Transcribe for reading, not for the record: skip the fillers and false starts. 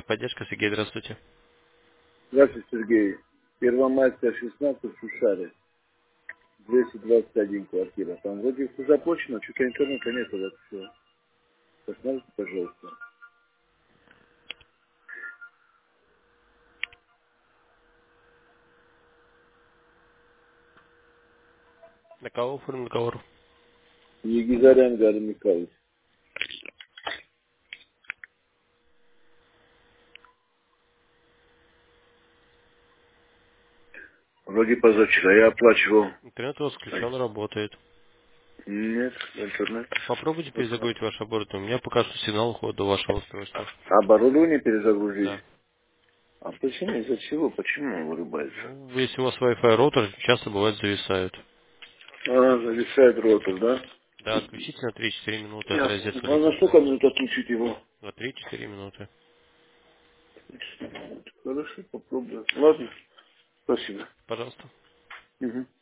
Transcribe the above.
техподдержка. Сергей, здравствуйте. Здравствуйте, Сергей. Первомайская, 16, Шушары. 221 квартира. Там вроде все запущено, что-то интернета нет вообще. Посмотрите, пожалуйста. На кого оформлен договор? Егизарян Гарри Михайлович. Вроде позавчера я оплачивал. Интернет у вас включен, работает. Нет, интернет. Попробуйте Посмотрим. перезагрузить ваш оборудование. У меня пока что сигнал уходит до вашего устройства. Оборудование перезагрузить. Да. А почему? Из-за чего? Почему он вырубается? Ну, если у вас Wi-Fi роутер, часто бывает зависают. А, зависает ротор, да? Да, отключите на 3-4 минуты от Ясно. А розетки. на сколько минут отключить его? На 3-4 минуты. Хорошо, попробую. Ладно, спасибо. Пожалуйста. Мгм.